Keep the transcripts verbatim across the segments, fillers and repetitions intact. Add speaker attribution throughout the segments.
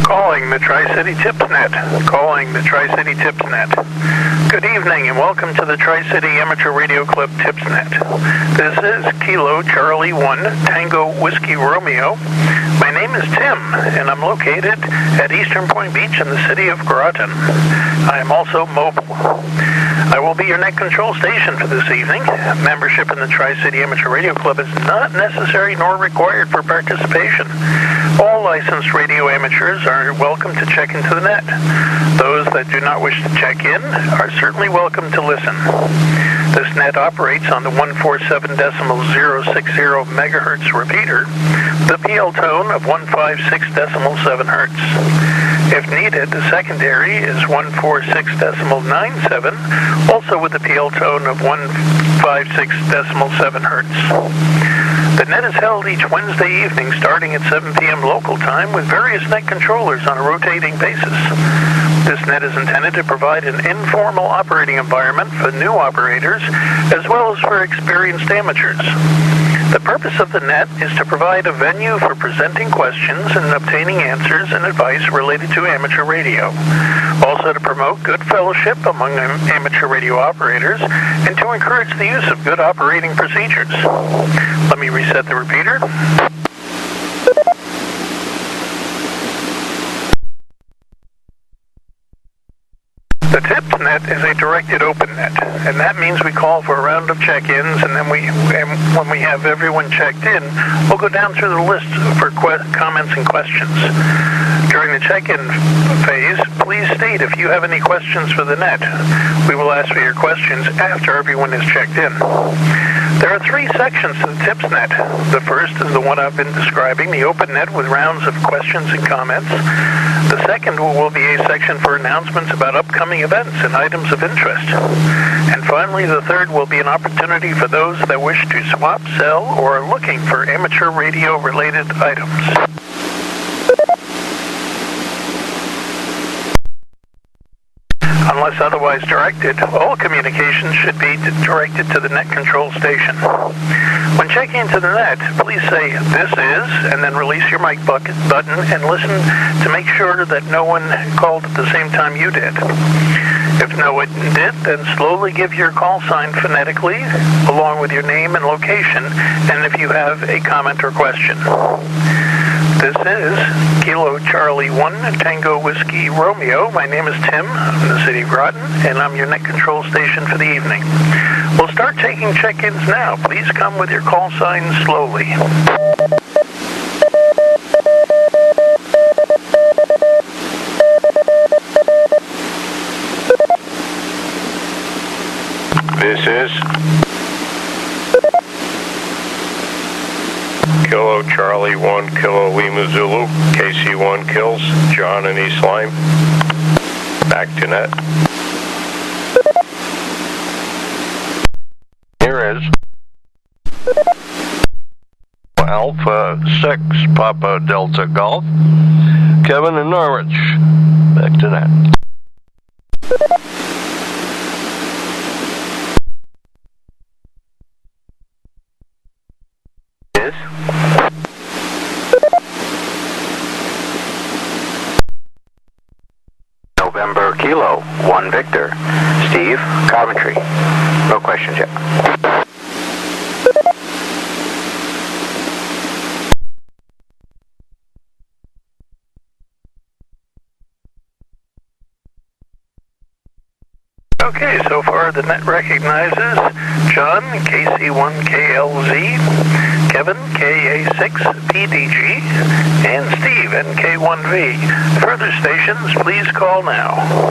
Speaker 1: Calling the Tri-City TipsNet. Calling the Tri-City TipsNet. Good evening and welcome to the Tri-City Amateur Radio Club TipsNet. This is Kilo Charlie one Tango Whiskey Romeo. My name is Tim and I'm located at Eastern Point Beach in the city of Groton. I am also mobile. I will be your net control station for this evening. Membership in the Tri-City Amateur Radio Club is not necessary nor required for participation. All licensed radio amateurs are welcome to check into the net. Those that do not wish to check in are certainly welcome to listen. This net operates on the one forty-seven point zero six zero megahertz repeater, the P L tone of one fifty-six point seven hertz. If needed, the secondary is one forty-six point nine seven, also with the P L tone of one fifty-six point seven hertz. The net is held each Wednesday evening starting at seven p.m. local time with various net controllers on a rotating basis. This net is intended to provide an informal operating environment for new operators as well as for experienced amateurs. The purpose of the net is to provide a venue for presenting questions and obtaining answers and advice related to amateur radio. Also to promote good fellowship among amateur radio operators and to encourage the use of good operating procedures. Let me reset the repeater. The TipsNet is a directed open net, and that means we call for a round of check-ins, and then we, and when we have everyone checked in, we'll go down through the list for que- comments and questions. During the check-in phase, please state if you have any questions for the net. We will ask for your questions after everyone is checked in. There are three sections to the TipsNet. The first is the one I've been describing, the open net with rounds of questions and comments. The second will be a section for announcements about upcoming events and items of interest. And finally, the third will be an opportunity for those that wish to swap, sell, or are looking for amateur radio-related items. Unless otherwise directed, all communications should be directed to the net control station. When checking into the net, please say, "This is," and then release your mic bucket button and listen to make sure that no one called at the same time you did. If no one did, then slowly give your call sign phonetically, along with your name and location, and if you have a comment or question. This is Kilo Charlie one Tango Whiskey Romeo. My name is Tim. I'm in the city of Groton, and I'm your net control station for the evening. We'll start taking check-ins now. Please come with your call sign slowly.
Speaker 2: This is Kilo Charlie one Kilo Lima Zulu, K C one Kills, John in East Lyme. Back to net. Here is Alpha six Papa Delta Golf, Kevin in Norwich. Back to net.
Speaker 3: November Kilo one Victor, Steve, Coventry. No questions yet.
Speaker 1: Okay, so far the net recognizes John, K C one K L Z, Kevin, K A six P D G, and Steve, N K one V. Further stations, please call now.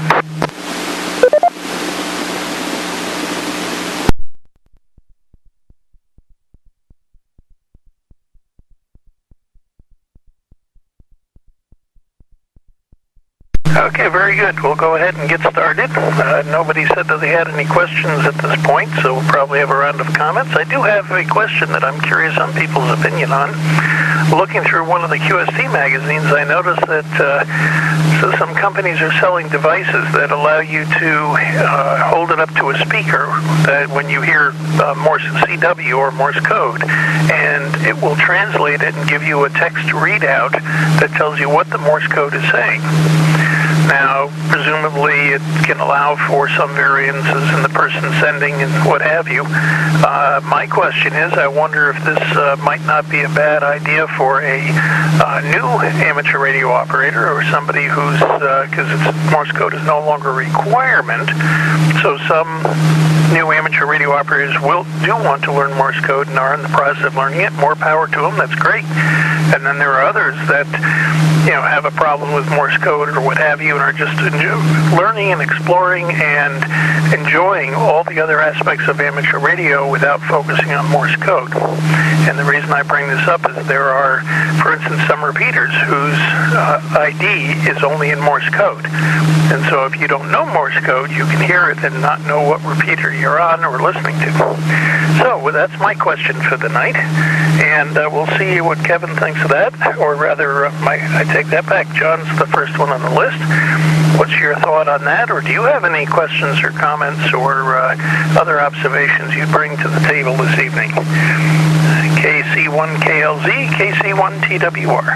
Speaker 1: Okay, very good. We'll go ahead and get started. Uh, nobody said that they had any questions at this point, so we'll probably have a round of comments. I do have a question that I'm curious on people's opinion on. Looking through one of the Q S T magazines, I noticed that uh, so some companies are selling devices that allow you to uh, hold it up to a speaker that when you hear uh, Morse C W or Morse code, and it will translate it and give you a text readout that tells you what the Morse code is saying. Now, presumably, it can allow for some variances in the person sending and what have you. Uh, my question is, I wonder if this uh, might not be a bad idea for a uh, new amateur radio operator or somebody who's, because uh, Morse code is no longer a requirement, so some new amateur radio operators will do want to learn Morse code and are in the process of learning it. More power to them, that's great. And then there are others that, you know, have a problem with Morse code or what have you and are just learning and exploring and enjoying all the other aspects of amateur radio without focusing on Morse code. And the reason I bring this up is there are, for instance, some repeaters whose uh, I D is only in Morse code. And so if you don't know Morse code, you can hear it and not know what repeater you're on or listening to. So well, that's my question for the night. And uh, we'll see what Kevin thinks of that. Or rather, uh, my, I take that back. John's the first one on the list. What's your thought on that? Or do you have any questions or comments or uh, other observations you bring to the table this evening? K C one K L Z, K C one T W R.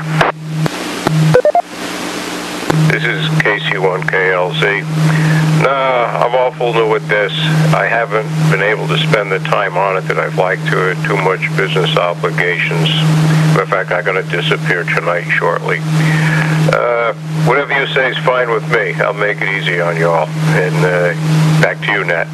Speaker 2: This is K C one K L Z. Nah, I'm awful new at this. I haven't been able to spend the time on it that I'd like to. Too much business obligations. In fact, I'm going to disappear tonight shortly. Uh, whatever you say is fine with me. I'll make it easy on you all. And uh, back to you, Nat.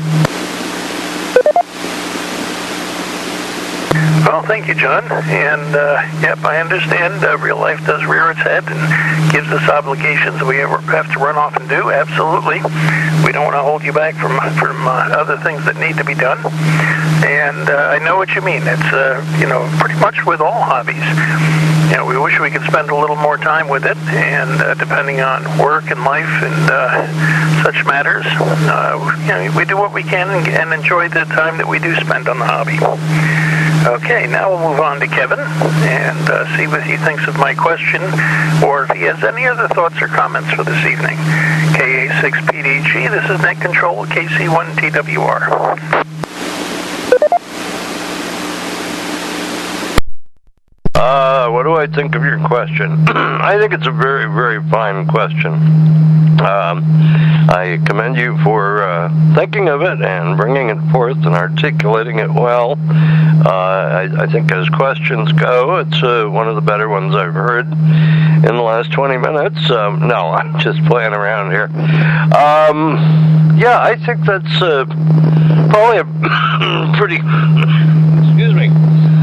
Speaker 1: Well, thank you, John. And, uh, yep, I understand uh, real life does rear its head and gives us obligations that we have to run off and do. Absolutely. We don't want to hold you back from from uh, other things that need to be done. And uh, I know what you mean. It's, uh, you know, pretty much with all hobbies. You know, we wish we could spend a little more time with it, and uh, depending on work and life and uh, such matters, uh, you know, we do what we can and, and enjoy the time that we do spend on the hobby. Okay, now we'll move on to Kevin and uh, see what he thinks of my question, or if he has any other thoughts or comments for this evening. K A six P D G, this is Net Control, K C one T W R.
Speaker 4: Uh, what do I think of your question? I think it's a very, very fine question. Um, I commend you for uh, thinking of it and bringing it forth and articulating it well. Uh, I, I think as questions go, it's uh, one of the better ones I've heard in the last twenty minutes. Um, no, I'm just playing around here. Um, yeah, I think that's uh, probably a pretty, excuse me,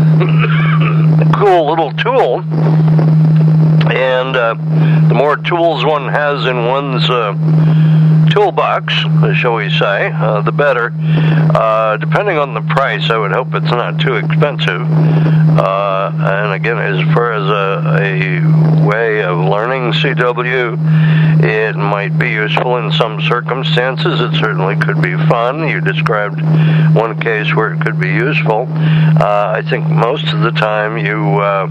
Speaker 4: cool little tool. And uh, the more tools one has in one's uh, toolbox, shall we say, uh, the better. Uh, depending on the price, I would hope it's not too expensive. Uh, and again, as far as a, a way of learning C W, it might be useful in some circumstances. It certainly could be fun. You described one case where it could be useful. Uh, I think most of the time you... Uh,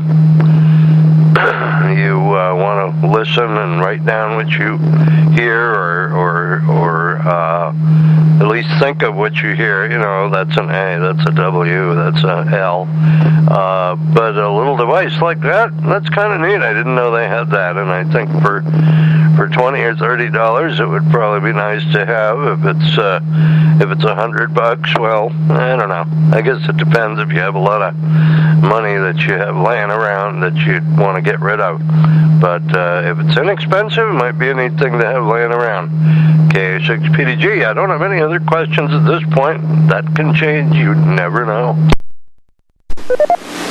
Speaker 4: you uh, want to listen and write down what you hear, or or or uh, at least think of what you hear. You know, that's an A, that's a W, that's a L. Uh, but a little device like that, that's kind of neat. I didn't know they had that, and I think for for twenty or thirty dollars, it would probably be nice to have. If it's uh, if it's a hundred bucks, well, I don't know. I guess it depends if you have a lot of money that you have laying around that you'd want to get rid of. But uh, if it's inexpensive, it might be a neat thing to have laying around. K A six P D G, I don't have any other questions at this point. That can change. You never know.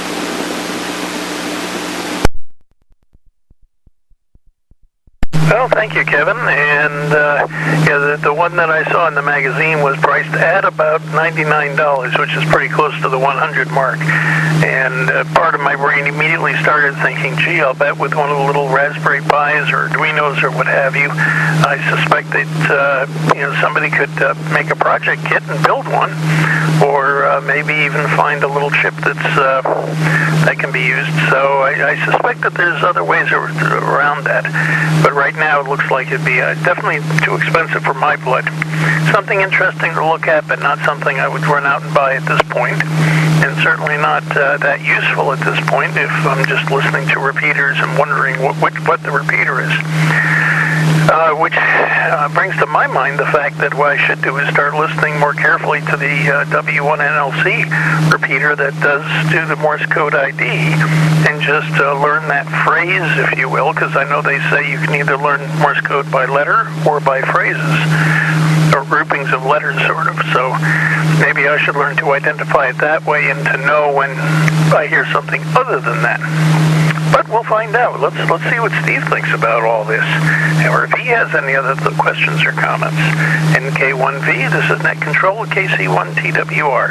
Speaker 1: Well, Thank you, Kevin. And uh, yeah, the, the one that I saw in the magazine was priced at about ninety-nine dollars, which is pretty close to the one hundred mark. And uh, part of my brain immediately started thinking, gee, I'll bet with one of the little Raspberry Pis or Arduinos or what have you, I suspect that uh, you know somebody could uh, make a project kit and build one, or uh, maybe even find a little chip that's uh, that can be used. So I, I suspect that there's other ways around that. But right now it looks like it'd be uh, definitely too expensive for my blood. Something interesting to look at, but not something I would run out and buy at this point. And certainly not uh, that useful at this point if I'm just listening to repeaters and wondering what, what, what the repeater is. Uh, which uh, brings to my mind the fact that what I should do is start listening more carefully to the uh, W one N L C repeater that does do the Morse code I D and just uh, learn that phrase, if you will, because I know they say you can either learn Morse code by letter or by phrases, or groupings of letters, sort of. So maybe I should learn to identify it that way and to know when I hear something other than that. But we'll find out. Let's let's see what Steve thinks about all this, or if he has any other th- questions or comments. N K one V, this is Net Control, K C one T W R.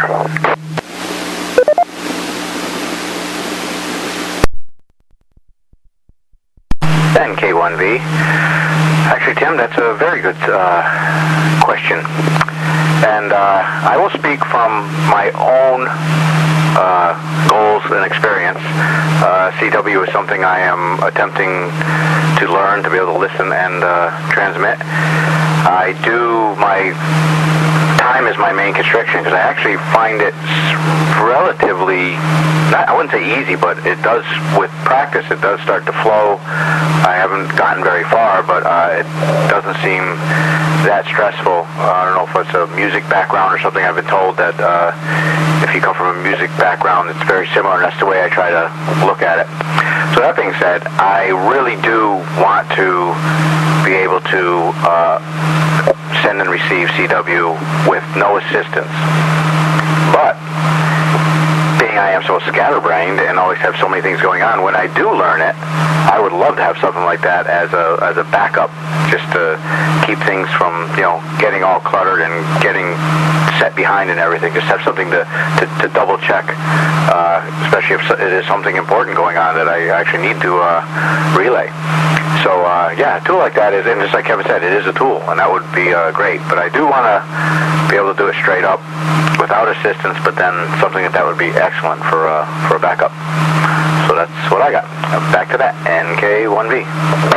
Speaker 3: N K one V. Actually, Tim, that's a very good uh, question. And uh, I will speak from my own uh, goals and experience. Uh, C W is something I am attempting to learn, to be able to listen and uh, transmit. I do, my time is my main constriction because I actually find it relatively, not, I wouldn't say easy, but it does, with practice, it does start to flow. I haven't gotten very far, but uh, it doesn't seem that stressful. Uh, I don't know if it's a music background or something. I've been told that uh, if you come from a music background, it's very similar, and that's the way I try to look at it. So that being said, I really do want to be able to uh, send and receive C W with no assistance. But being I am so scatterbrained and always have so many things going on, when I do learn it, I would love to have something like that as a as a backup, just to keep things from, you know, getting all cluttered and getting set behind and everything. Just have something to, to, to double check, uh, especially if it is something important going on that I actually need to uh, relay. So, uh, yeah, a tool like that is, and just like Kevin said, it is a tool, and that would be uh, great. But I do want to be able to do it straight up without assistance, but then something that that would be excellent for, uh, for a backup. So that's what I got. Back to that, N K one V.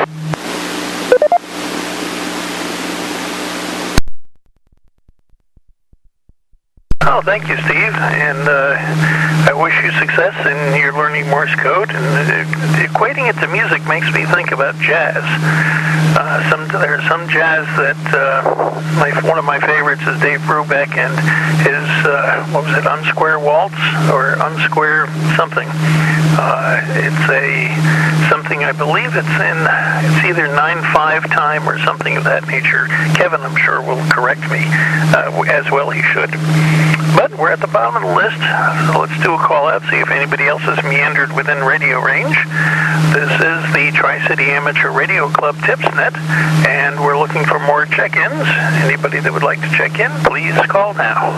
Speaker 1: Oh, thank you, Steve, and uh, I wish you success in your learning Morse code. And uh, equating it to music makes me think about jazz. Uh, some there's some jazz that uh, my one of my favorites is Dave Brubeck and his uh, what was it, Unsquare Waltz or Unsquare something. Uh, it's a something I believe it's in it's either nine five time or something of that nature. Kevin, I'm sure, will correct me uh, as well. He should. But we're at the bottom of the list, so let's do a call out, see if anybody else has meandered within radio range. This is the Tri-City Amateur Radio Club TipsNet, and we're looking for more check-ins. Anybody that would like to check in, please call now.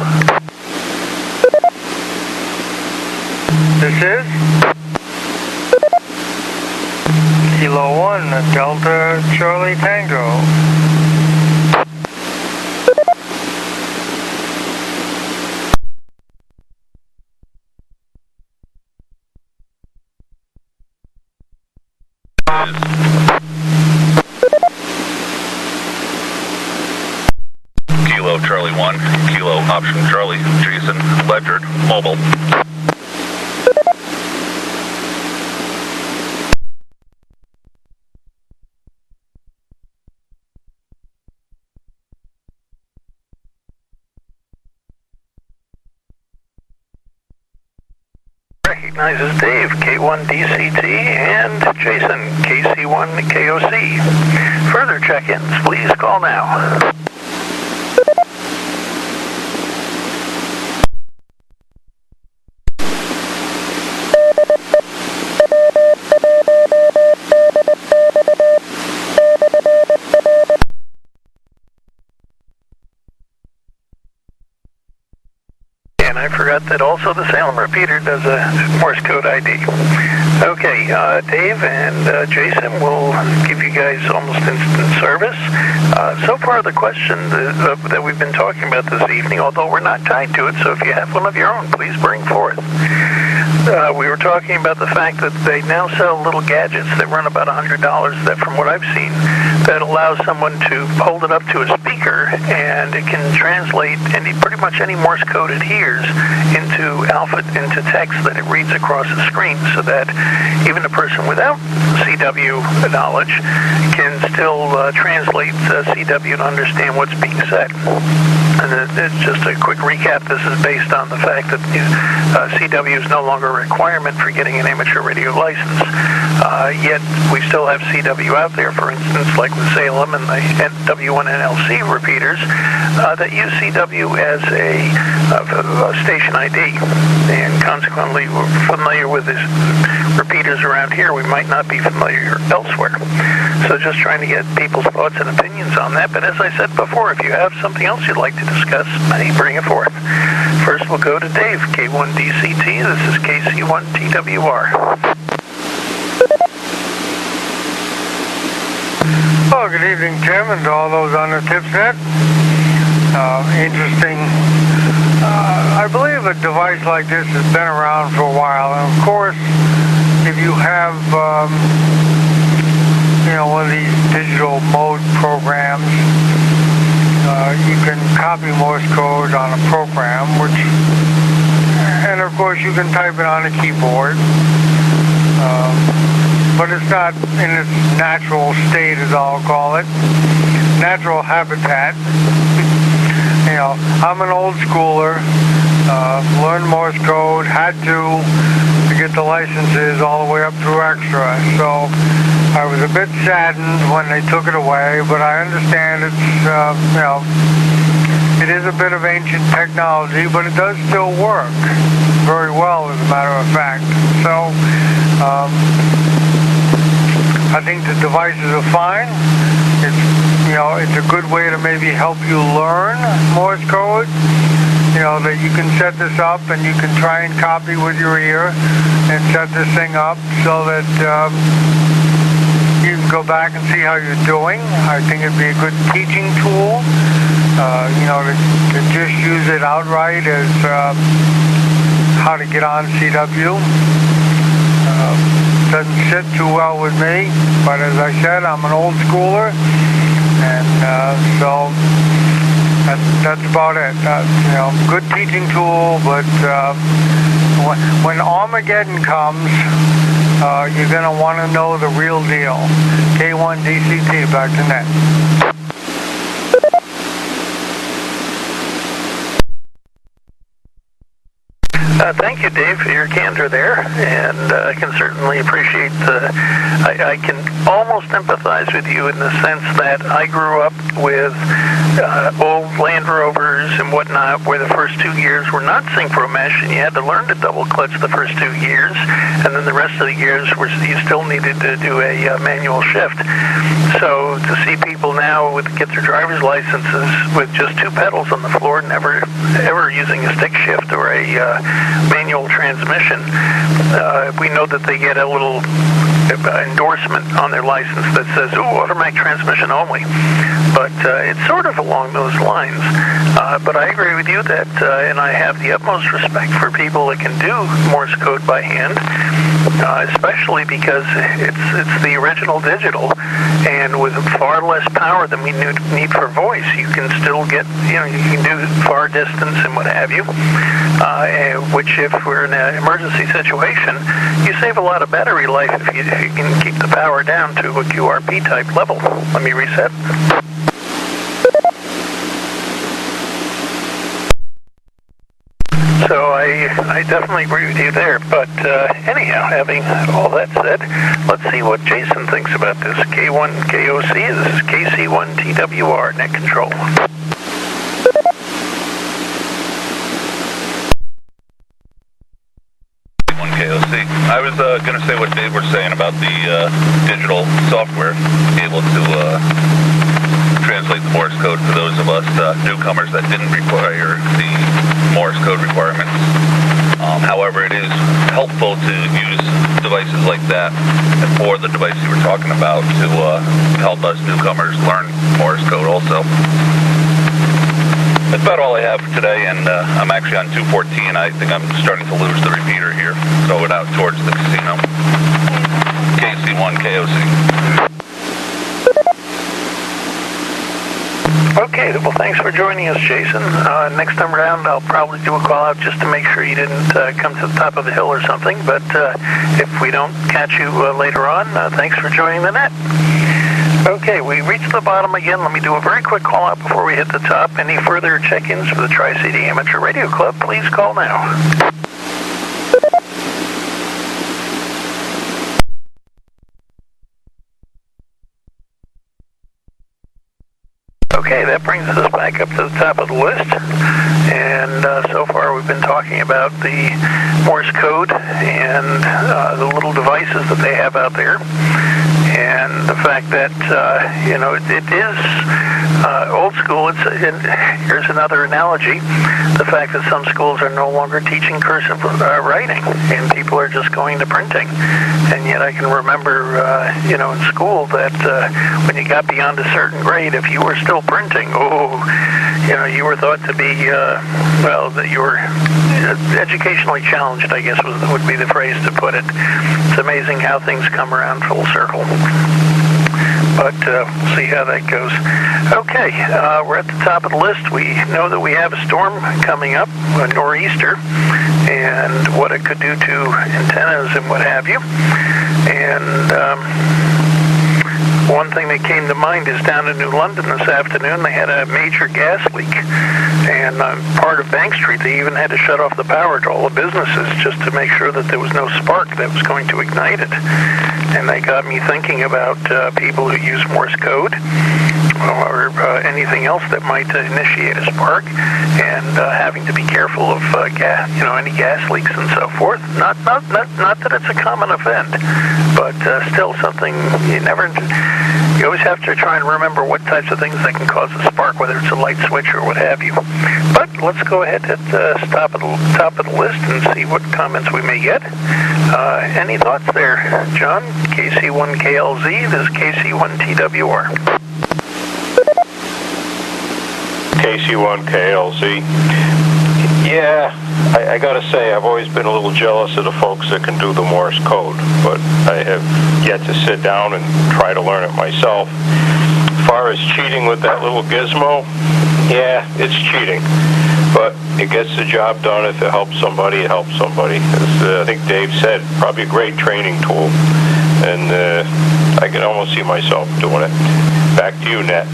Speaker 5: This is Kilo one, Delta Charlie Tango.
Speaker 6: Kilo Charlie one, Kilo Option Charlie, Jason Ledger, mobile.
Speaker 1: Recognizes Dave, K one D C T, and Jason, K C one K O C. Further check-ins, please call now. And I forgot that also the Salem repeater does a Morse code I D. Okay, uh, Dave and uh, Jason will give you guys almost instant service. Uh, so far, the question that, uh, that we've been talking about this evening, although we're not tied to it, so if you have one of your own, please bring forth. Uh, we were talking about the fact that they now sell little gadgets that run about one hundred dollars that, from what I've seen, that allows someone to hold it up to a speaker and it can translate any pretty much any Morse code it hears into alpha, into text that it reads across the screen, so that even a person without C W knowledge can still uh, translate uh, C W to understand what's being said. And it, it's just a quick recap. This is based on the fact that uh, C W is no longer a requirement for getting an amateur radio license. Uh, yet we still have C W out there, for instance, like with Salem and the W one N L C repeaters uh, that use C W as a, a, a station I D. And consequently, we're familiar with these repeaters around here. We might not be familiar elsewhere. So just trying to get people's thoughts and opinions on that. But as I said before, if you have something else you'd like to discuss, may bring it forth. First, we'll go to Dave, K one D C T. This is K C one T W R.
Speaker 5: Oh, good evening, Tim, and to all those on the TipsNet. Uh, interesting. Uh, I believe a device like this has been around for a while, and of course, if you have, um, you know, one of these digital mode programs, uh, you can copy Morse code on a program, which, and of course, you can type it on a keyboard. Um, but it's not in its natural state, as I'll call it, natural habitat. You know, I'm an old schooler, uh, learned Morse code, had to, to get the licenses all the way up through extra. So I was a bit saddened when they took it away, but I understand it's, uh, you know, it is a bit of ancient technology, but it does still work very well, as a matter of fact. So, um, I think the devices are fine. It's, you know, it's a good way to maybe help you learn Morse code. You know, that you can set this up and you can try and copy with your ear and set this thing up so that um, you can go back and see how you're doing. I think it'd be a good teaching tool. Uh, you know, to, to just use it outright as uh, how to get on C W. Uh, doesn't sit too well with me, but as I said, I'm an old schooler, and uh, so that's, that's about it. Uh, you know, good teaching tool, but uh, when, when Armageddon comes, uh, you're going to want to know the real deal. K one D C T, back to net.
Speaker 1: Uh, thank you, Dave, for your candor there, and uh, I can certainly appreciate the, I, I can almost empathize with you in the sense that I grew up with uh, old Land Rovers and whatnot, where the first two years were not synchro mesh, and you had to learn to double clutch the first two years, and then the rest of the years were, you still needed to do a uh, manual shift. So to see people now with get their driver's licenses with just two pedals on the floor, never ever using a stick shift or a uh, manual transmission, uh, we know that they get a little endorsement on their license that says, "Ooh, automatic transmission only." But uh, it's sort of along those lines. Uh, but I agree with you that, uh, and I have the utmost respect for people that can do Morse code by hand, uh, especially because it's it's the original digital, and with far less power than we need for voice, you can still get, you know, you can do far distance and what have you. Uh, which, if we're in an emergency situation, you save a lot of battery life if you, if you can keep the power down to a Q R P type level. Let me reset. So I, I definitely agree with you there. But uh, anyhow, having all that said, let's see what Jason thinks about this. K one K O C, this is K C one T W R, net control.
Speaker 6: K O C. I was uh, going to say what Dave was saying about the uh, digital software, able to uh, translate the Morse code for those of us uh, newcomers that didn't require the Morse code requirement the device you were talking about to uh, help us newcomers learn Morse code also. That's about all I have for today, and uh, I'm actually on two fourteen. I think I'm starting to lose the repeater here, going out towards the casino. K C one K O C.
Speaker 1: Okay, well, thanks for joining us, Jason. Uh, next time around, I'll probably do a call out just to make sure you didn't uh, come to the top of the hill or something. But uh, if we don't catch you uh, later on, uh, thanks for joining the net. Okay, we reached the bottom again. Let me do a very quick call out before we hit the top. Any further check-ins for the Tri-City Amateur Radio Club, please call now. Okay, that brings us back up to the top of the list. And uh, so far we've been talking about the Morse code and uh, the little devices that they have out there. And the fact that, uh, you know, it, it is uh, old school. It's it, here's another analogy. The fact that some schools are no longer teaching cursive uh, writing, and people are just going to printing. And yet I can remember, uh, you know, in school that uh, when you got beyond a certain grade, if you were still printing, oh, you know, you were thought to be, uh, well, that you were educationally challenged, I guess was, would be the phrase to put it. It's amazing how things come around full circle. But uh, we'll see how that goes. Okay, uh, we're at the top of the list. We know that we have a storm coming up, a nor'easter, and what it could do to antennas and what have you. And um, one thing that came to mind is down in New London this afternoon, they had a major gas leak. And uh, part of Bank Street, they even had to shut off the power to all the businesses just to make sure that there was no spark that was going to ignite it. And they got me thinking about uh, people who use Morse code or uh, anything else that might uh, initiate a spark, and uh, having to be careful of uh, gas, you know, any gas leaks and so forth. Not, not, not, not that it's a common event, but uh, still something you never. You always have to try and remember what types of things that can cause a spark, whether it's a light switch or what have you. But let's go ahead at the uh, top of the top of the list and see what comments we may get. Uh, any thoughts there, John? K C one K L Z. This is K C one T W R.
Speaker 2: K C one K L Z. Yeah, I, I gotta say, I've always been a little jealous of the folks that can do the Morse code, but I have yet to sit down and try to learn it myself. As far as cheating with that little gizmo, yeah, it's cheating, but it gets the job done. If it helps somebody, it helps somebody. As uh, I think Dave said, probably a great training tool, and uh, I can almost see myself doing it. Back to you, Net.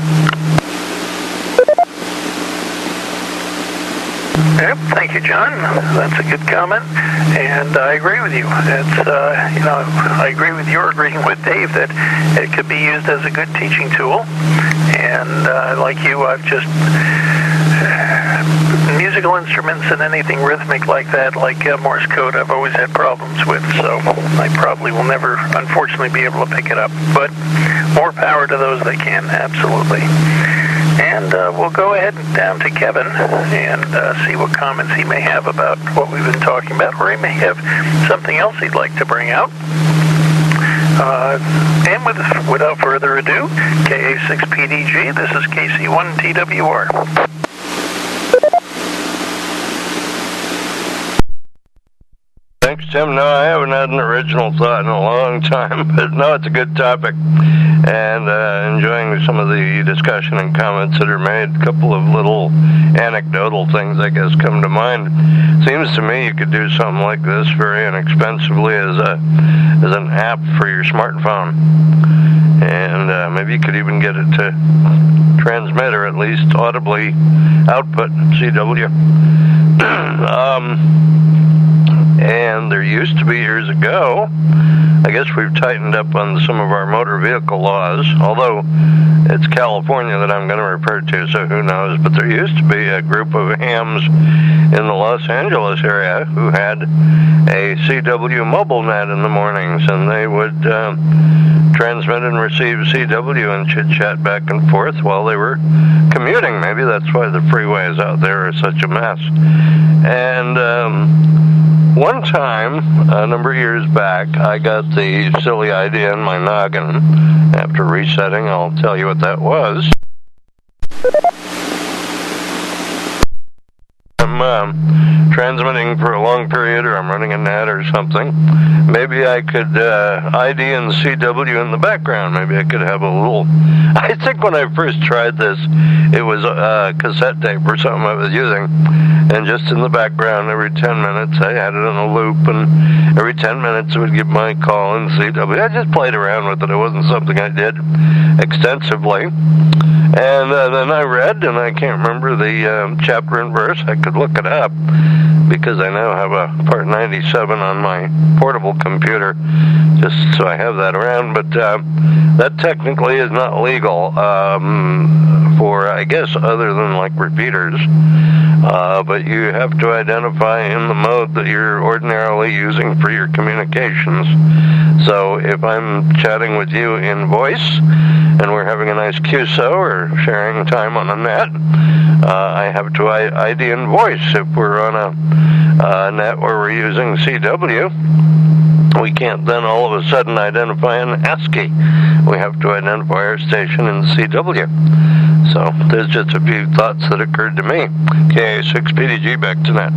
Speaker 1: Yep, thank you, John. That's a good comment, and I agree with you. It's, uh, you know, I agree with your agreeing with Dave that it could be used as a good teaching tool, and uh, like you, I've just, uh, musical instruments and anything rhythmic like that, like uh, Morse code, I've always had problems with, so I probably will never, unfortunately, be able to pick it up, but more power to those that can, absolutely. And uh, we'll go ahead and down to Kevin and uh, see what comments he may have about what we've been talking about, or he may have something else he'd like to bring out. Uh, and with, without further ado, K A six P D G, this is K C one T W R.
Speaker 4: Thanks, Tim. No, I haven't had an original thought in a long time, but no, it's a good topic. And uh, enjoying some of the discussion and comments that are made. A couple of little anecdotal things, I guess, come to mind. Seems to me you could do something like this very inexpensively as a as an app for your smartphone. And uh, maybe you could even get it to transmit or at least audibly output C W. um... And there used to be years ago, I guess we've tightened up on some of our motor vehicle laws, although it's California that I'm going to refer to, so who knows. But there used to be a group of hams in the Los Angeles area who had a C W mobile net in the mornings, and they would uh, transmit and receive C W and chit-chat back and forth while they were commuting. Maybe that's why the freeways out there are such a mess. And um, one time, a number of years back, I got the silly idea in my noggin. After resetting, I'll tell you what that was. I'm um, transmitting for a long period, or I'm running a net or something. Maybe I could uh, I D and C W in the background. Maybe I could have a little... I think when I first tried this, it was a cassette tape or something I was using. And just in the background, every ten minutes, I had it on a loop, and every ten minutes it would give my call in C W. I just played around with it. It wasn't something I did extensively. And uh, then I read, and I can't remember the um, chapter and verse. I could look it up, because I now have a Part ninety-seven on my portable computer, just so I have that around. But uh, that technically is not legal um, for, I guess, other than like repeaters. Uh, but you have to identify in the mode that you're ordinarily using for your communications. So if I'm chatting with you in voice, and we're having a nice Q S O or sharing time on a net, uh, I have to I D in voice. If we're on a uh, net where we're using C W, we can't then all of a sudden identify an ASCII. We have to identify our station in C W. So there's just a few thoughts that occurred to me. K A six P D G, back to net.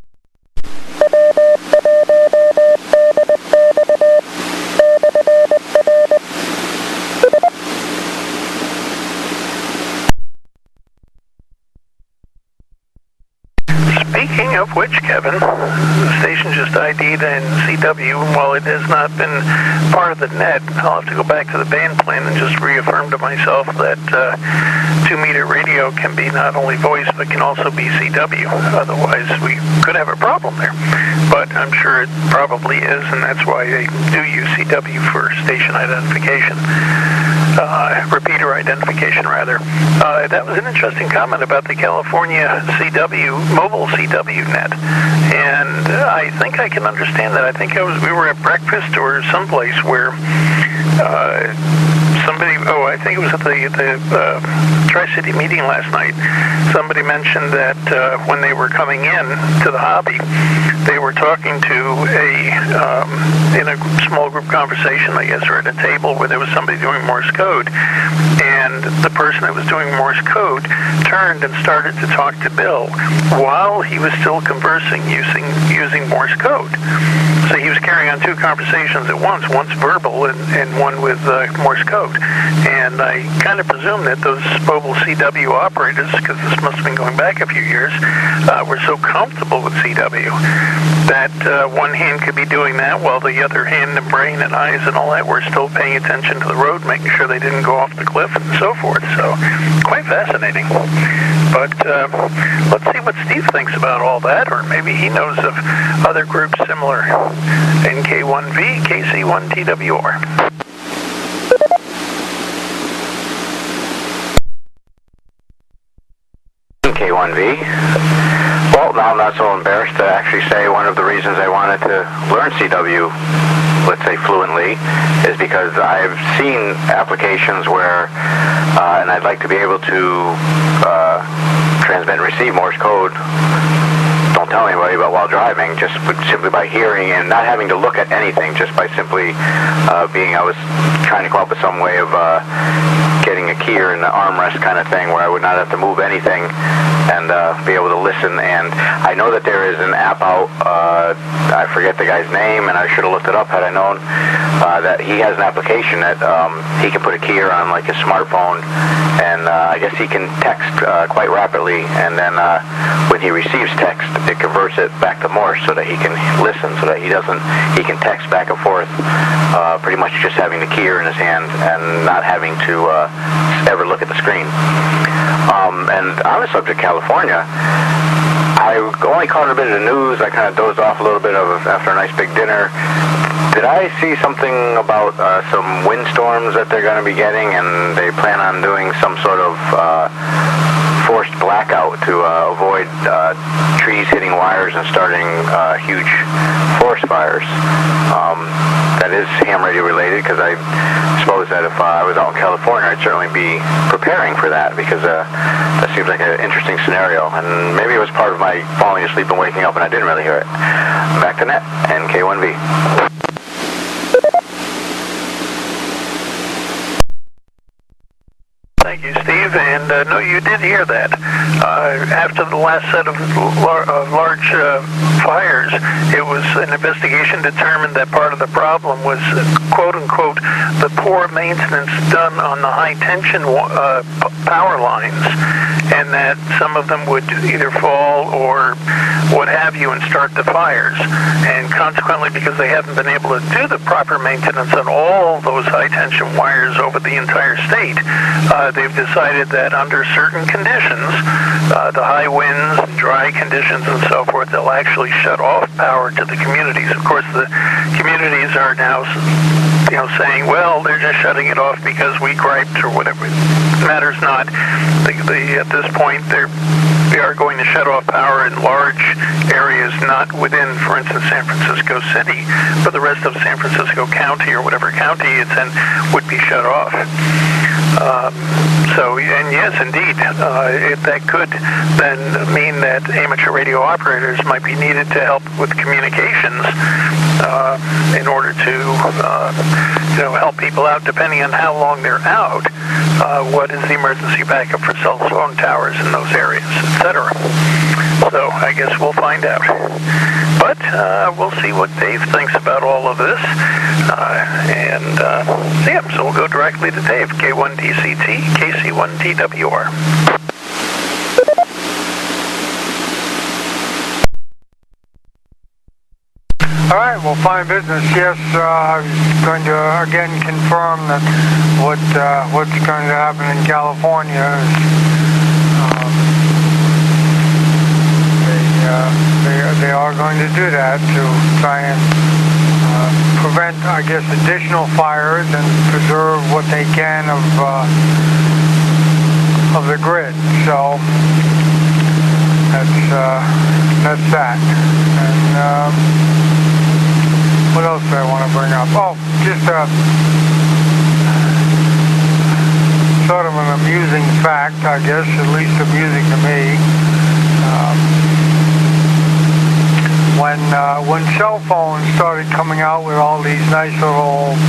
Speaker 1: Speaking of which, Kevin, the station just I D'd in C W, and while it has not been part of the net, I'll have to go back to the band plan and just reaffirm to myself that uh, two-meter radio can be not only voice, but can also be C W. Otherwise, we could have a problem there. But I'm sure it probably is, and that's why they do use C W for station identification. Uh, repeater identification, rather. Uh, that was an interesting comment about the California C W, mobile C W net. And uh, I think I can understand that. I think I was we were at breakfast or someplace where uh, somebody, oh, I think it was at the, the uh, Tri-City meeting last night, somebody mentioned that uh, when they were coming in to the hobby, they were talking to a, um, in a small group conversation, I guess, or at a table where there was somebody doing Morse code, and the person that was doing Morse code turned and started to talk to Bill while he was still conversing using using Morse code. So he was carrying on two conversations at once, one's verbal and, and one with uh, Morse code. And I kind of presume that those mobile C W operators, because this must have been going back a few years, uh, were so comfortable with C W that uh, one hand could be doing that while the other hand and brain and eyes and all that were still paying attention to the road, making sure they didn't go off the cliff and so forth. So quite fascinating. But uh, let's see what Steve thinks about all that, or maybe he knows of other groups similar. N K one V, K C one T W R.
Speaker 3: N K one V. Well, now I'm not so embarrassed to actually say one of the reasons I wanted to learn C W, let's say fluently, is because I've seen applications where, uh, and I'd like to be able to uh, transmit and receive Morse code. Don't tell anybody about while driving, just simply by hearing and not having to look at anything, just by simply uh, being, I was trying to come up with some way of uh, getting a key or an armrest kind of thing where I would not have to move anything and uh, be able to listen. And I know that there is an app out, uh, I forget the guy's name, and I should have looked it up had I known, uh, that he has an application that um, he can put a keyer on like his smartphone, and uh, I guess he can text uh, quite rapidly, and then uh, when he receives text, it converts it back to Morse so that he can listen, so that he doesn't, he can text back and forth, uh, pretty much just having the keyer in his hand and not having to uh, ever look at the screen. Um, and on the subject of California, I only caught a bit of the news. I kind of dozed off a little bit of after a nice big dinner. Did I see something about uh, some windstorms that they're going to be getting, and they plan on doing some sort of uh, forced blackout to uh, avoid uh, trees hitting wires and starting uh, huge forest fires. Um, that is ham radio related, because I suppose that if uh, I was out in California, I'd certainly be preparing for that, because uh, that seems like an interesting scenario. And maybe it was part of my falling asleep and waking up, and I didn't really hear it. Back to net and K one V.
Speaker 1: Thank you, Steve. And uh, no, you did hear that. Uh, after the last set of, lar- of large uh, fires, it was an investigation determined that part of the problem was, uh, quote unquote, the poor maintenance done on the high tension uh, p- power lines, and that some of them would either fall or what have you and start the fires. And consequently, because they haven't been able to do the proper maintenance on all those high tension wires over the entire state, uh, they've decided that under certain conditions, uh, the high winds, dry conditions, and so forth, they'll actually shut off power to the communities. Of course, the communities are now, you know, saying, well, they're just shutting it off because we griped or whatever. It matters not. The, the, at this point, they're they are going to shut off power in large areas, not within, for instance, San Francisco City, but the rest of San Francisco County or whatever county it's in would be shut off. Um, so, and yes, indeed, uh, it, that could then mean that amateur radio operators might be needed to help with communications uh, in order to, uh, you know, help people out, depending on how long they're out. Uh, what is the emergency backup for cell phone towers in those areas, et cetera. So I guess we'll find out. But uh, we'll see what Dave thinks about all of this. Uh, and uh, yeah, so we'll go directly to Dave, K one D C T, K C one T W R.
Speaker 5: All right, well, fine business. Yes, uh, I was going to again confirm that what uh, what's going to happen in California is um, they, uh, they they are going to do that to try and uh, prevent, I guess, additional fires and preserve what they can of uh, of the grid. So that's uh, that's that. And um, what else do I want to bring up? Oh, just a sort of an amusing fact, I guess, at least amusing to me. Um, when uh, when cell phones started coming out with all these nice little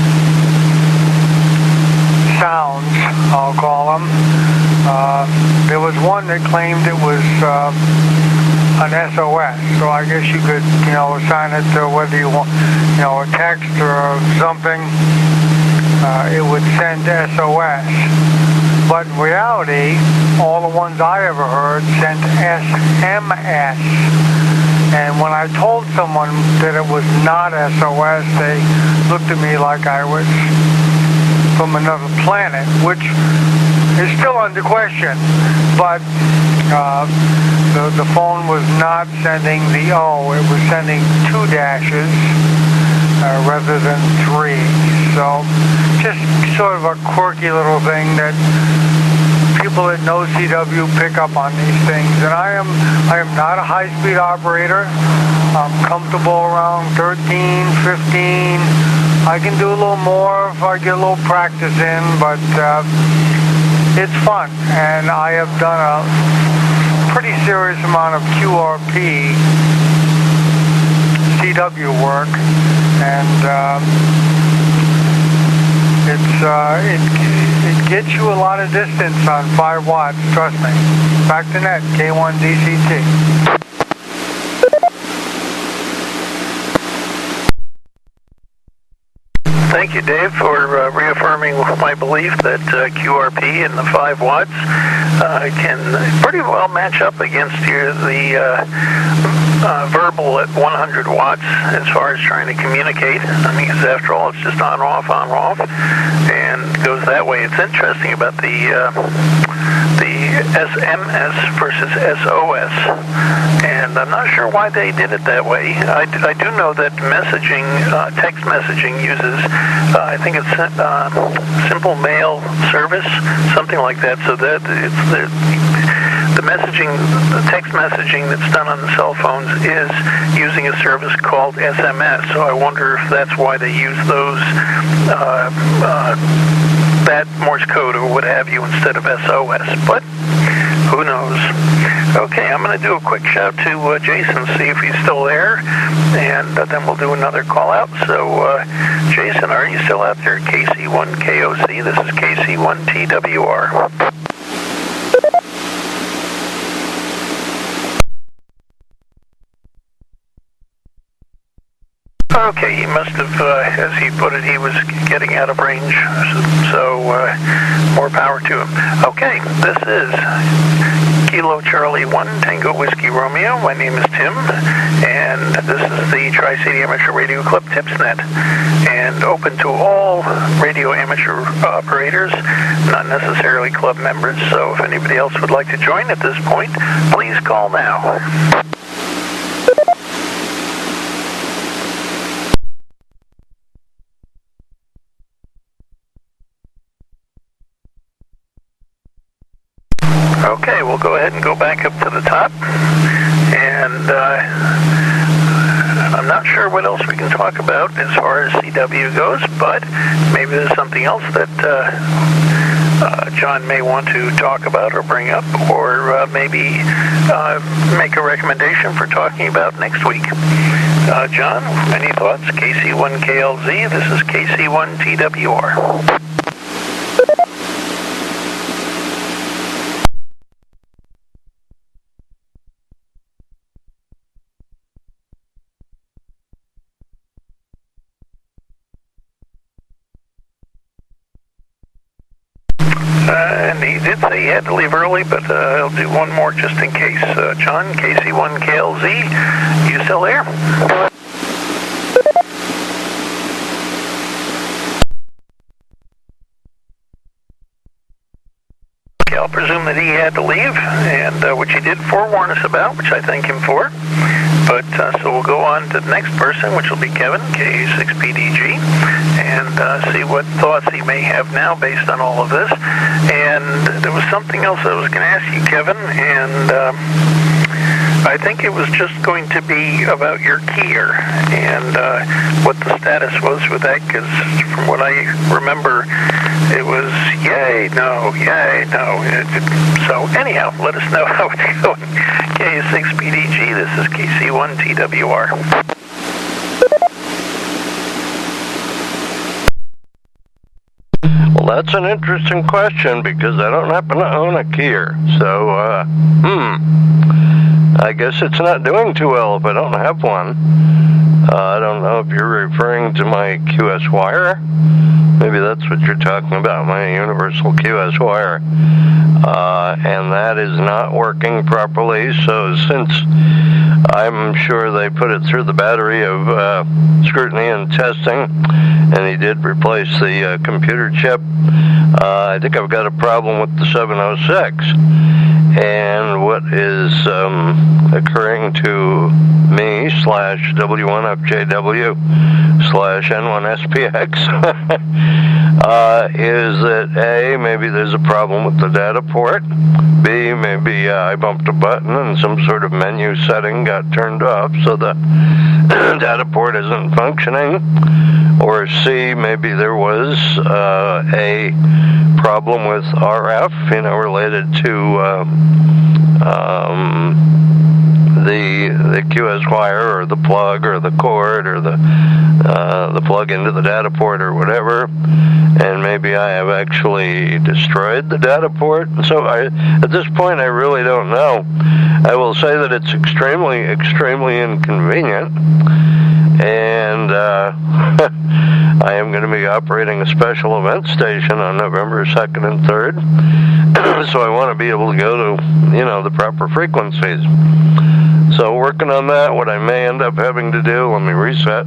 Speaker 5: sounds, I'll call them, uh, there was one that claimed it was uh, an S O S, so I guess you could, you know, assign it to whether you want, you know, a text or something. Uh, it would send S O S. But in reality, all the ones I ever heard sent S M S. And when I told someone that it was not S O S, they looked at me like I was from another planet, which is still under question. But uh, the, the phone was not sending the O, it was sending two dashes uh, rather than three. So just sort of a quirky little thing that people that know C W pick up on these things. And I am I am not a high-speed operator. I'm comfortable around thirteen, fifteen. I can do a little more if I get a little practice in, but uh, it's fun. And I have done a pretty serious amount of Q R P C W work, and um, it's uh, it it gets you a lot of distance on five watts. Trust me. Back to net, K one D C T.
Speaker 1: Thank you, Dave, for uh, reaffirming my belief that uh, Q R P and the five watts uh, can pretty well match up against your, the uh, uh, verbal at one hundred watts as far as trying to communicate. I mean, because after all, it's just on, off, on, off, and goes that way. It's interesting about the uh, the S M S versus S O S, and I'm not sure why they did it that way. I, I do know that messaging, uh, text messaging uses, uh, I think it's uh, simple mail service, something like that, so that it's the, the messaging, the text messaging that's done on the cell phones is using a service called S M S. So I wonder if that's why they use those, uh, uh, that Morse code or what have you instead of S O S. But who knows? Okay, I'm going to do a quick shout to uh, Jason, see if he's still there, and uh, then we'll do another call out. So, uh, Jason, are you still out there? K C one K O C, this is K C one T W R. Okay, he must have, uh, as he put it, he was getting out of range, so uh, more power to him. Okay, this is Kilo Charlie one, Tango Whiskey Romeo. My name is Tim, and this is the Tri-City Amateur Radio Club TipsNet, and open to all radio amateur operators, not necessarily club members, so if anybody else would like to join at this point, please call now. Okay, we'll go ahead and go back up to the top, and uh, I'm not sure what else we can talk about as far as C W goes, but maybe there's something else that uh, uh, John may want to talk about or bring up, or uh, maybe uh, make a recommendation for talking about next week. Uh, John, any thoughts? K C one K L Z, this is K C one T W R. And he did say he had to leave early, but uh, I'll do one more just in case. Uh, John, K C one K L Z, you still there? Okay, I'll presume that he had to leave, and uh, which he did forewarn us about, which I thank him for. But uh, so we'll go on to the next person, which will be Kevin, K six P D G, and uh, see what thoughts he may have now based on all of this. And there was something else I was going to ask you, Kevin, and um, I think it was just going to be about your Kia and uh, what the status was with that, because from what I remember, it was yay, no, yay, no. So anyhow, let us know how it's going. K six P D G, this is K C one T W R.
Speaker 4: Well, that's an interesting question because I don't happen to own a Kia. So, uh, hmm, I guess it's not doing too well if I don't have one. Uh, I don't know if you're referring to my Q S wire. Maybe that's what you're talking about, my universal Q S wire. Uh, and that is not working properly, so since I'm sure they put it through the battery of uh, scrutiny and testing, and he did replace the uh, computer chip, uh, I think I've got a problem with the seven oh six. And what is um, occurring to me slash W one F J W slash N one S P X uh, is that A, maybe there's a problem with the data port. B, maybe uh, I bumped a button and some sort of menu setting got turned off so the data port isn't functioning. Or C, maybe there was uh, a problem with R F, you know, related to uh, um, the the Q S wire or the plug or the cord or the uh, the plug into the data port or whatever. And maybe I have actually destroyed the data port. So I, at this point, I really don't know. I will say that it's extremely, extremely inconvenient. And uh, I am going to be operating a special event station on November second and third. So I want to be able to go to, you know, the proper frequencies. So working on that, what I may end up having to do, let me reset.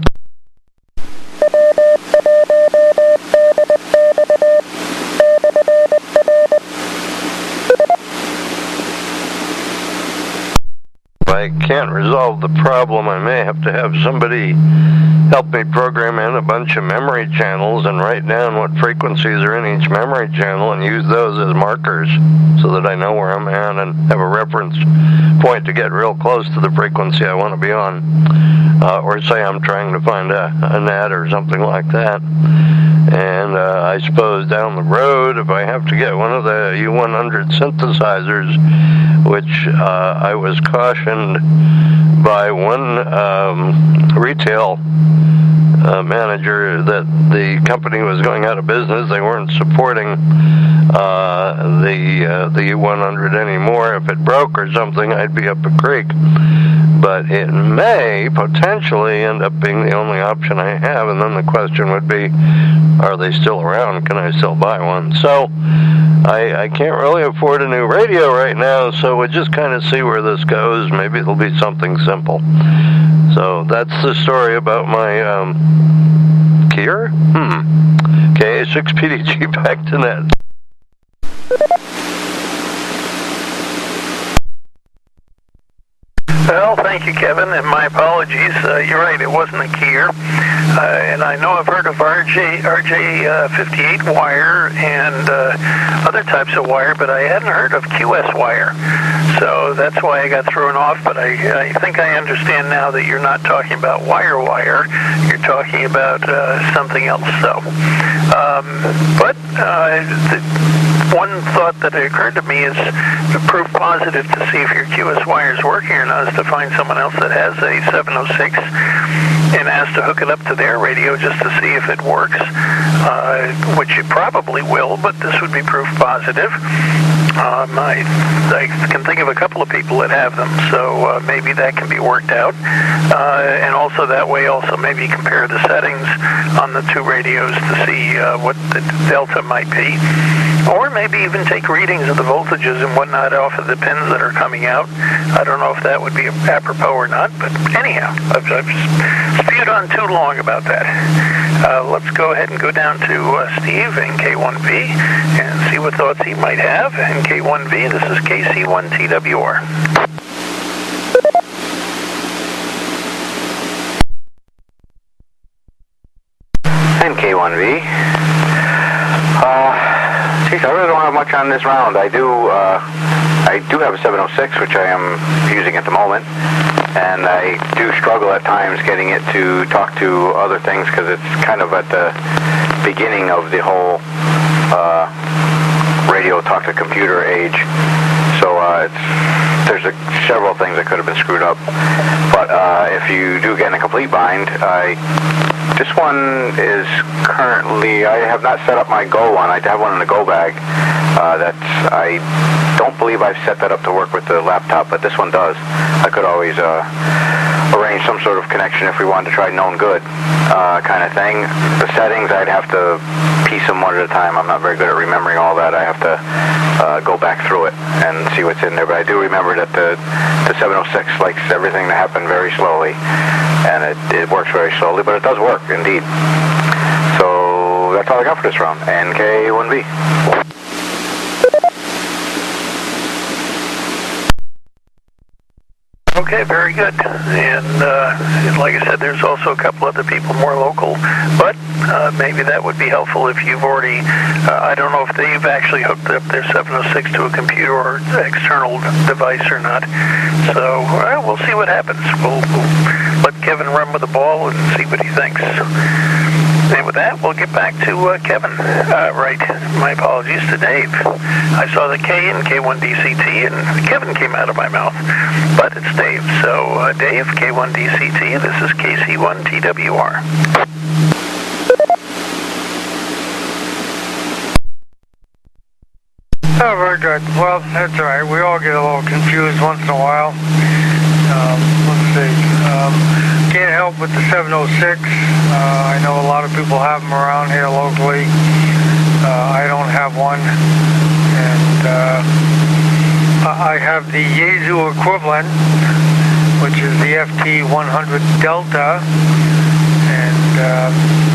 Speaker 4: I I can't resolve the problem, I may have to have somebody help me program in a bunch of memory channels and write down what frequencies are in each memory channel and use those as markers so that I know where I'm at and have a reference point to get real close to the frequency I want to be on. Uh, or say I'm trying to find a, a net or something like that. And uh, I suppose down the road, if I have to get one of the U one hundred synthesizers, which uh, I was cautioned by one um, retail uh, manager that the company was going out of business. They weren't supporting uh, the uh, the U one hundred anymore. If it broke or something, I'd be up a creek. But it may potentially end up being the only option I have, and then the question would be, are they still around? Can I still buy one? So I, I can't really afford a new radio right now, so we'll just kind of see where this goes. Maybe it'll be something simple. So that's the story about my um, Kier? Hmm. K A six P D G back to net.
Speaker 1: Well, thank you, Kevin, and my apologies. Uh, you're right, it wasn't a Kier. Uh, and I know I've heard of R J R J fifty-eight wire and uh, other types of wire, but I hadn't heard of Q S wire. So that's why I got thrown off, but I, I think I understand now that you're not talking about wire-wire. You're talking about uh, something else. So, um, but uh, the, one thought that occurred to me is the proof positive to see if your Q S wire is working or not is to find someone else that has a seven oh six and ask to hook it up to their radio just to see if it works, uh, which it probably will, but this would be proof positive. Um, I, I can think of a couple of people that have them, so uh, maybe that can be worked out. Uh, and also that way, also maybe compare the settings on the two radios to see uh, what the delta might be. Or maybe even take readings of the voltages and whatnot off of the pins that are coming out. I don't know if that would be apropos or not, but anyhow, I've, I've spewed on too long about that. Uh, let's go ahead and go down to uh, Steve in K one V and see what thoughts he might have. And K one V, this is K C one T W R.
Speaker 3: And K one V. Uh... Geez, I really don't have much on this round. I do, uh, I do have a seven oh six, which I am using at the moment, and I do struggle at times getting it to talk to other things because it's kind of at the beginning of the whole uh, radio talk to computer age. So uh, it's, there's a, several things that could have been screwed up. But uh, if you do get in a complete bind, I. This one is currently, I have not set up my Go one. I have one in the Go bag. Uh, that's, I don't believe I've set that up to work with the laptop, but this one does. I could always uh, arrange some sort of connection if we wanted to try known good uh, kind of thing. The settings, I'd have to piece them one at a time. I'm not very good at remembering all that. I have to uh, go back through it and see what's in there. But I do remember that the, the seven oh six likes everything to happen very slowly. And it, it works very slowly, but it does work, indeed. So that's all I got for this round. And K one V.
Speaker 1: Okay, very good. And uh, like I said, there's also a couple other people more local, but uh, maybe that would be helpful if you've already, uh, I don't know if they've actually hooked up their seven oh six to a computer or external device or not. So well, we'll see what happens. We'll, we'll let Kevin run with the ball and see what he thinks. And with that, we'll get back to uh, Kevin. Uh, right, my apologies to Dave. I saw the K in K one D C T, and Kevin came out of my mouth, but it's Dave. So, uh, Dave, K one D C T, this is K C one T W R.
Speaker 5: Oh, very good. Well, that's all right. We all get a little confused once in a while. Um, let's see. Um, can't help with the seven oh six. Uh, I know a lot of people have them around here locally. Uh, I don't have one. And uh, I have the Yaesu equivalent, which is the F T one hundred Delta. And uh,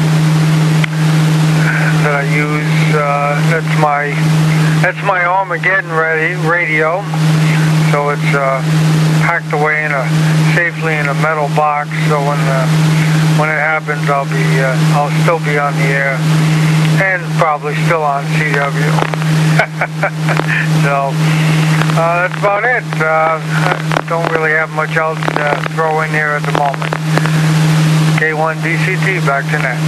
Speaker 5: that I use, uh, that's my, that's my Armageddon radio. so it's uh, packed away in a safely in a metal box. So when the, when it happens, I'll be uh, I'll still be on the air and probably still on C W. So uh, that's about it. Uh, I don't really have much else to throw in here at the moment. K one D C T, back to net.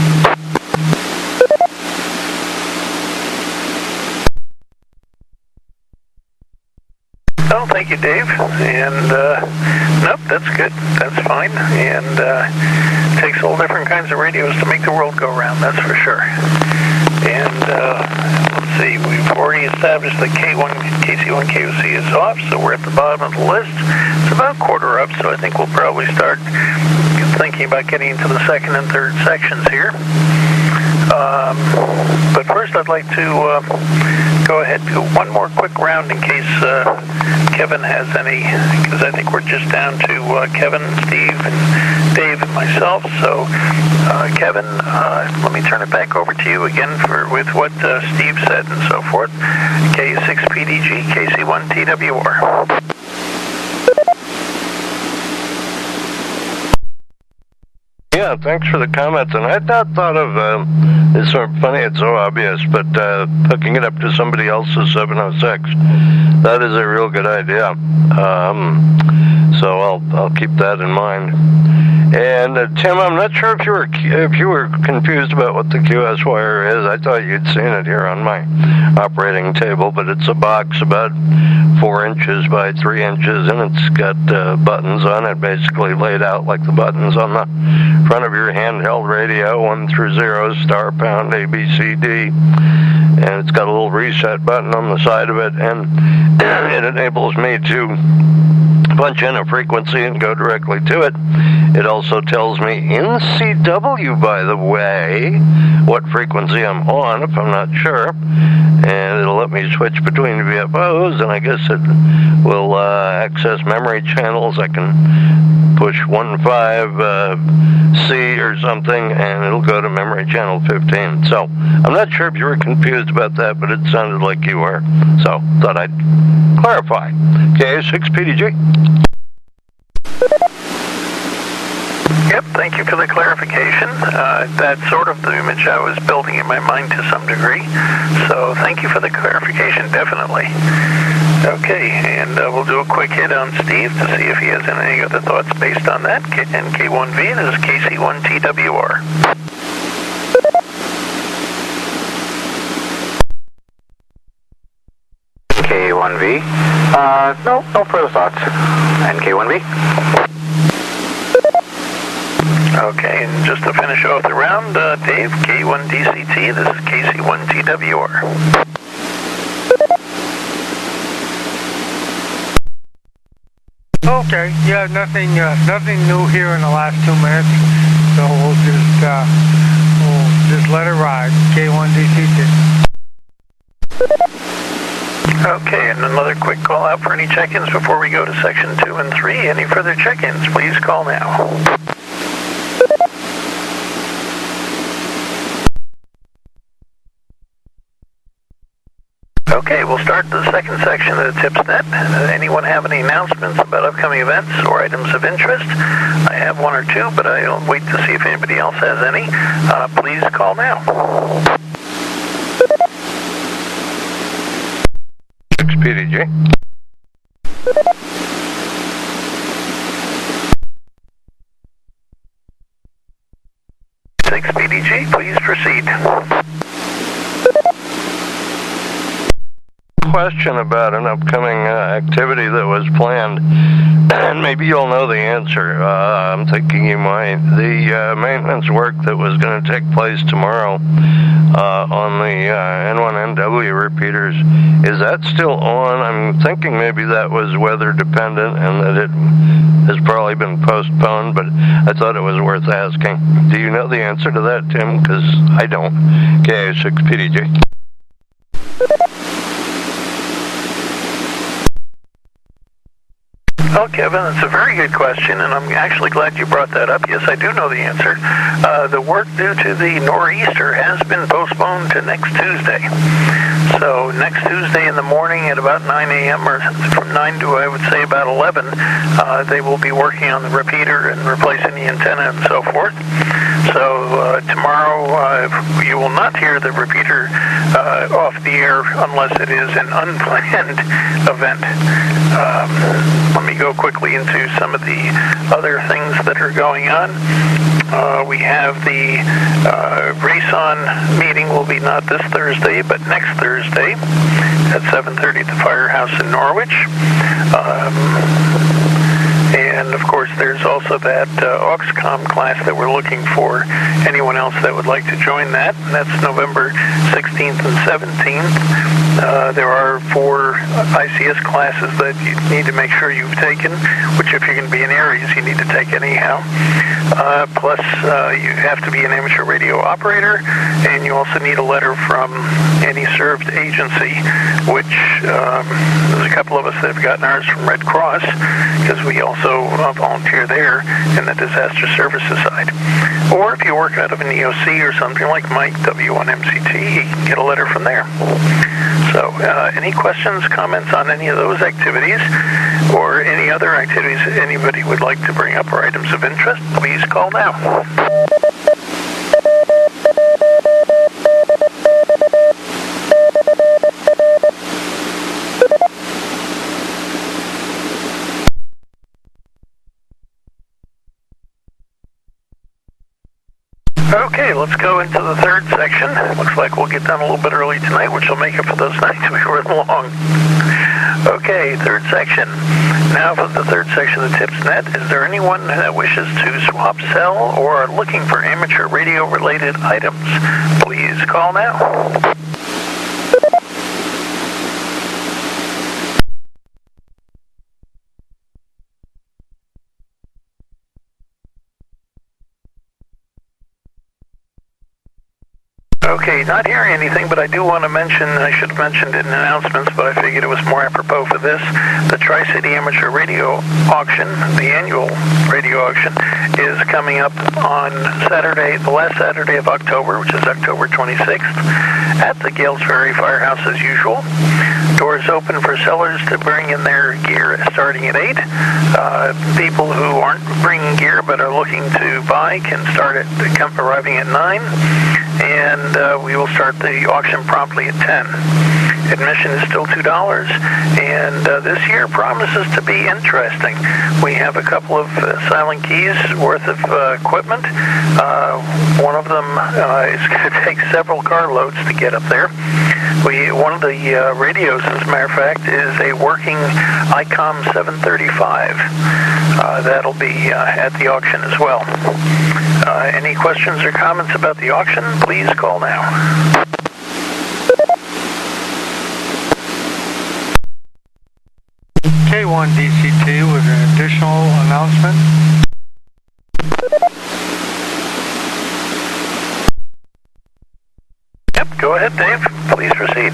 Speaker 1: Oh, thank you, Dave. And, uh, nope, that's good. That's fine. And, uh, it takes all different kinds of radios to make the world go round, that's for sure. And, uh, let's see, we've already established that K one, K C one K O C is off, so we're at the bottom of the list. It's about quarter up, so I think we'll probably start thinking about getting into the second and third sections here. Um, but first I'd like to uh, go ahead and do one more quick round in case uh, Kevin has any, because I think we're just down to uh, Kevin, Steve, and Dave and myself. So, uh, Kevin, uh, let me turn it back over to you again for with what uh, Steve said and so forth. K six P D G, K C one T W R.
Speaker 4: Yeah, thanks for the comments. And I thought, thought of, um, it's sort of funny, it's so obvious, but uh, hooking it up to somebody else's seven oh six, that is a real good idea. Um, so I'll I'll keep that in mind. And uh, Tim, I'm not sure if you were if you were confused about what the Q S wire is. I thought you'd seen it here on my operating table, but it's a box about four inches by three inches, and it's got uh, buttons on it, basically laid out like the buttons on the front of your handheld radio, one through zero, star, pound, A, B, C, D. And it's got a little reset button on the side of it, and it enables me to punch in a frequency and go directly to it. It also tells me in C W, by the way, what frequency I'm on, if I'm not sure. And it'll let me switch between V F Os, and I guess it will uh, access memory channels. I can push one five uh, C or something, and it'll go to memory channel fifteen. So I'm not sure if you were confused about that, but it sounded like you were. So thought I'd clarify. K six P D G.
Speaker 1: Yep, thank you for the clarification. Uh, that's sort of the image I was building in my mind to some degree. So thank you for the clarification, definitely. Okay, and uh, we'll do a quick hit on Steve to see if he has any other thoughts based on that. And K one V, this is K C one T W R.
Speaker 3: K one V, uh, no, no further thoughts. And K one V.
Speaker 1: Okay, and just to finish off the round, uh, Dave, K one D C T, this is K C one T W R.
Speaker 5: Okay, yeah, nothing, uh, nothing new here in the last two minutes, so we'll just, uh, we'll just let it ride. K one D C T.
Speaker 1: Okay, and another quick call out for any check-ins before we go to section two and three. Any further check-ins, please call now. Okay, we'll start the second section of the TipsNet. Uh, anyone have any announcements about upcoming events or items of interest? I have one or two, but I'll wait to see if anybody else has any. Uh, please call now.
Speaker 4: six P D G.
Speaker 1: six P D G, please proceed.
Speaker 4: Question about an upcoming uh, activity that was planned, and maybe you'll know the answer. Uh, I'm thinking you might. The uh, maintenance work that was going to take place tomorrow uh, on the uh, N one N W repeaters, is that still on? I'm thinking maybe that was weather dependent and that it has probably been postponed, but I thought it was worth asking. Do you know the answer to that, Tim? Because I don't. K six P D G.
Speaker 1: Well, Kevin, it's a very good question, and I'm actually glad you brought that up. Yes, I do know the answer. Uh, the work due to the nor'easter has been postponed to next Tuesday. So next Tuesday in the morning at about nine a.m. or from nine to, I would say, about eleven, uh, they will be working on the repeater and replacing the antenna and so forth. So uh, tomorrow uh, you will not hear the repeater uh, off the air unless it is an unplanned event. Um, let me go quickly into some of the other things that are going on. Uh, we have the uh, Race-On meeting will be not this Thursday, but next Thursday at seven thirty at the Firehouse in Norwich. Um, and, of course, there's also that uh, Auxcom class that we're looking for anyone else that would like to join that. And that's November sixteenth and seventeenth. Uh, there are four I C S classes that you need to make sure you've taken, which if you're going to be in Aries, you need to take anyhow. Uh, plus, uh, you have to be an amateur radio operator, and you also need a letter from any served agency, which um, there's a couple of us that have gotten ours from Red Cross, because we also uh, volunteer there in the disaster services side. Or if you work out of an E O C or something like Mike, W one M C T, you can get a letter from there. So, uh, any questions, comments on any of those activities, or any other activities anybody would like to bring up or items of interest, please call now. Okay, let's go into the third section. Looks like we'll get done a little bit early tonight, which will make up for those nights we run long. Okay, third section. Now for the third section of the TipsNet, is there anyone that wishes to swap, sell, or are looking for amateur radio-related items? Please call now. Okay, not hearing anything, but I do want to mention, I should have mentioned it in announcements, but I figured it was more apropos for this. The Tri-City Amateur Radio Auction, the annual radio auction, is coming up on Saturday, the last Saturday of October, which is October twenty-sixth, at the Gales Ferry Firehouse as usual. Doors open for sellers to bring in their gear starting at eight. Uh, people who aren't bringing gear but are looking to buy can start at come arriving at nine. And uh, we will start the auction promptly at ten. Admission is still two dollars, and uh, this year promises to be interesting. We have a couple of uh, Silent Keys worth of uh, equipment. Uh, one of them uh, is going to take several carloads to get up there. We One of the uh, radios, as a matter of fact, is a working I COM seven thirty-five. Uh, that'll be uh, at the auction as well. Uh, any questions or comments about the auction, please call now.
Speaker 5: K one D C T with an additional announcement.
Speaker 1: Yep, go ahead, Dave. Please proceed.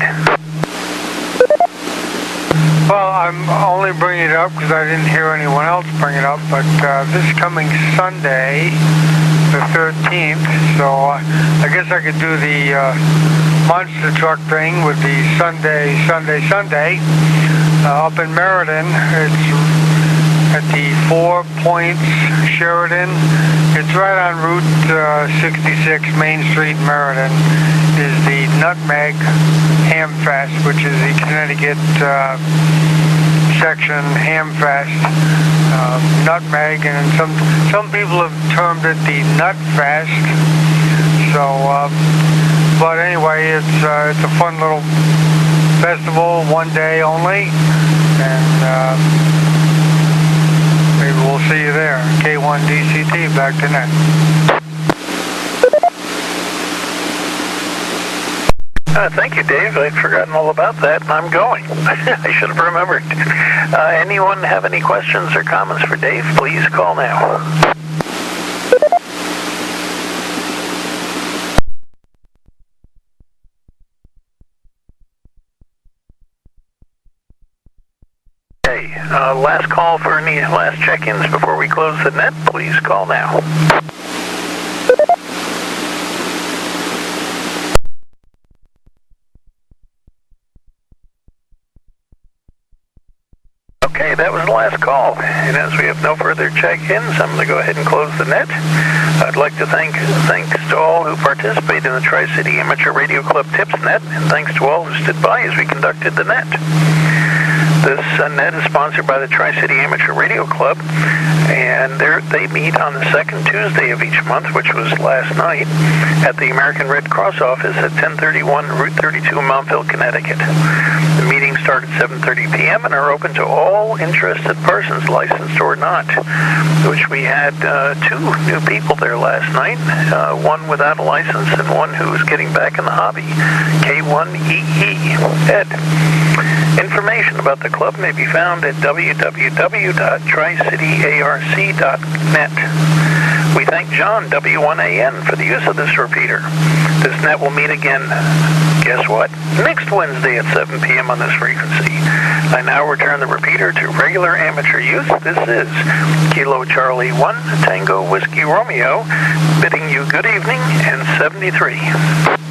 Speaker 5: Well, I'm only bringing it up because I didn't hear anyone else bring it up, but uh, this coming Sunday, the thirteenth, so uh, I guess I could do the uh, monster truck thing with the Sunday, Sunday, Sunday uh, up in Meriden. It's at the Four Points Sheridan. It's right on Route uh, sixty-six, Main Street, Meriden, is the Nutmeg Hamfest, which is the Connecticut uh, section Hamfest. Uh, nutmeg, and some some people have termed it the Nut Fest. So, uh, but anyway, it's uh, it's a fun little festival, one day only, and uh, maybe we'll see you there. K one D C T, back to net.
Speaker 1: Uh, thank you, Dave. I'd forgotten all about that, and I'm going. I should have remembered. Uh, anyone have any questions or comments for Dave? Please call now. Okay, Uh, last call for any last check-ins before we close the net. Please call now. Okay, that was the last call. And as we have no further check-ins, I'm going to go ahead and close the net. I'd like to thank thanks to all who participated in the Tri-City Amateur Radio Club Tips Net, and thanks to all who stood by as we conducted the net. This uh, net is sponsored by the Tri-City Amateur Radio Club, and they meet on the second Tuesday of each month, which was last night, at the American Red Cross office at ten thirty-one Route thirty-two, Mountville, Connecticut. The meetings start at seven thirty p.m. and are open to all interested persons, licensed or not, which we had uh, two new people there last night, uh, one without a license and one who was getting back in the hobby, K one E E, Ed. Information about the club may be found at w w w dot tri city a r c dot net. We thank John, W one A N, for the use of this repeater. This net will meet again, guess what, next Wednesday at seven p.m. on this frequency. I now return the repeater to regular amateur use. This is Kilo Charlie one, Tango Whiskey Romeo, bidding you good evening and seventy-three.